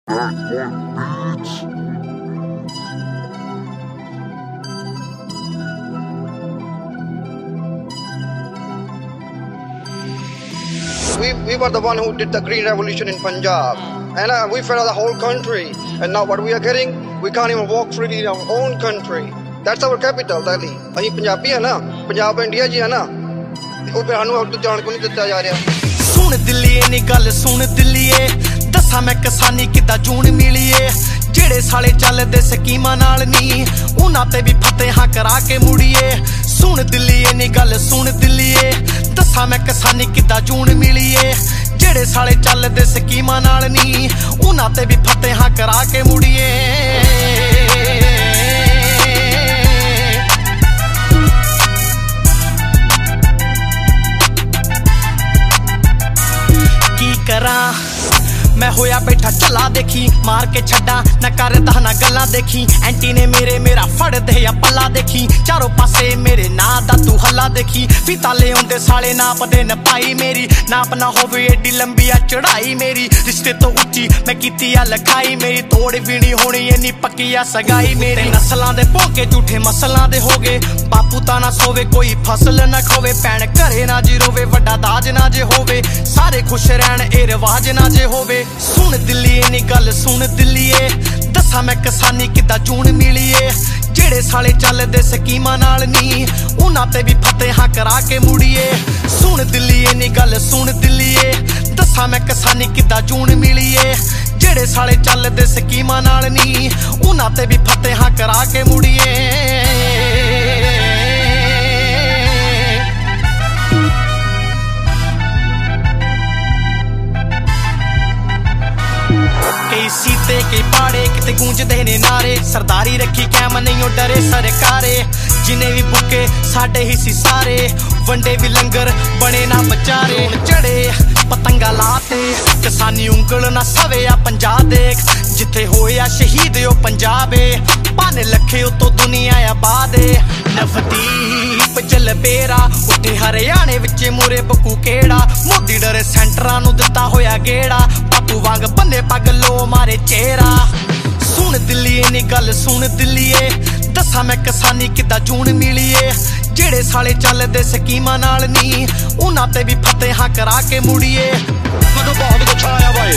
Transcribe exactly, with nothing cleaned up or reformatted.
We, we were the one who did the green revolution in Punjab, and uh, we fed the whole country. And now what we are getting, we can't even walk freely in our own country. That's our capital, Delhi. ਅਸੀਂ ਪੰਜਾਬੀ ਹੈ ਨਾ, Punjab India ਜੀ ਹੈ ਨਾ, ਉਹ ਫਿਰ ਸਾਨੂੰ ਉੱਧਰ ਜਾਣ ਕੋ ਨਹੀਂ ਦਿੱਤਾ ਜਾ ਰਿਹਾ। ਸੁਣ ਦਿੱਲੀਏ ਨੀ ਗੱਲ ਸੁਣ ਦਿੱਲੀਏ, ਦੱਸਾਂ ਮੈਂ ਕਿਸਾਨੀ ਕਿੱਦਾਂ ਜੂਨ ਮਿਲੀਏ। ਜਿਹੜੇ ਸਾਲੇ ਚੱਲਦੇ ਸਕੀਮਾਂ ਨਾਲ ਨੀ, ਉਹਨਾਂ ਤੇ ਵੀ ਫਤਿਹਾਂ ਕਰਾ ਕੇ ਮੁੜੀਏ। ਸੁਣ ਦਿੱਲੀਏ ਨੀ ਗੱਲ ਸੁਣ ਦਿੱਲੀਏ, ਦੱਸਾਂ ਮੈਂ ਕਿਸਾਨੀ ਕਿੱਦਾਂ ਜੂਨ ਮਿਲੀਏ। ਜਿਹੜੇ ਸਾਲੇ ਚੱਲਦੇ ਸਕੀਮਾਂ ਨਾਲ ਨੀ, ਉਹਨਾਂ ਤੇ ਵੀ ਫਤਿਹਾਂ ਕਰਾ ਕੇ ਮੁੜੀਏ। ਕੀ ਕਰਾਂ मैं होया बैठा चला देखी, मार के छड्डा ना करदा ना गल्लां देखी। एंटी ने मेरे मेरा फड़ दे या पल्ला देखी, चारों पासे मेरे ना दा तू हल्ला देखी। फीता ले आउंदे साले नाप दे न पाई मेरी, नाप ना होवे एडी लंबी आ चढ़ाई मेरी। रिश्ते तो उच्ची मैं कीती आ लखाई मेरी, तोड़ भी नहीं होनी इन्नी पक्की आ सगाई मेरी। नस्लां दे भोके झूठे मसलां दे हो गए, बापू ता ना सोवे कोई फसल ना खोवे। भैन घरे ना जी रोवे, वड्डा दाज ना जे होवे, सारे खुश रहन ए रिवाज ना जे होवे। सुन दिल्लीए नी गल सुन दिल्लीए, दस्सां मैं किसानी किद्दां जून मिलीए। ਜਿਹੜੇ ਸਾਲੇ ਚੱਲਦੇ ਸਕੀਮਾਂ ਨਾਲ ਨੀ, ਉਹਨਾਂ ਤੇ ਵੀ ਫਤਿਹਾਂ ਕਰਾ ਕੇ ਮੁੜੀਏ। ਸੁਣ ਦਿੱਲੀਏ ਨੀ ਗੱਲ ਸੁਣ ਦਿੱਲੀਏ, ਦੱਸਾਂ ਮੈਂ ਕਿਸਾਨੀ ਕਿੱਦਾਂ ਜੂਨ ਮਿਲੀਏ। ਜਿਹੜੇ ਸਾਲੇ ਚੱਲਦੇ ਸਕੀਮਾਂ ਨਾਲ ਨੀ, ਉਹਨਾਂ ਤੇ ਵੀ ਫਤਿਹਾਂ ਕਰਾ ਕੇ ਮੁੜੀਏ। कई सीते कई पाड़े किते गूंजदे ने नारे, सरदारी रखी कैम नहीं डरे सरकारे। जिन्हें भी बुके साडे ही सी सारे, वंडे भी लंगर बने ना बचारे। चढ़े पतंगा लाते किसानी उंगल ना सवे आ पंजाब देख, जिथे होया शहीद ओ पंजाबे। भाने लखे उतो दुनिया आबाद नवदीप जल बेरा, उठे हरियाणे विच मुरे बकू केड़ा। मोदी डरे सेंटरां नूं दिता होया गेड़ा, बापू वांग बन्ने पग लो मारे चेहरा। सुन दिल्लीए नी गल सुन दिल्लीए, दस्सां मैं किसानी किद्दां जून मिलीए। ਜਿਹੜੇ ਸਾਲੇ ਚੱਲਦੇ ਸਕੀਮਾਂ ਨਾਲ ਨੀ, ਉਹਨਾਂ ਤੇ ਵੀ ਫਤਿਹਾਂ ਕਰਾ ਕੇ ਮੁੜੀਏ। ਮੈਨੂੰ ਬਹੁਤ ਕੁਛ ਆਇਆ ਬਾਈ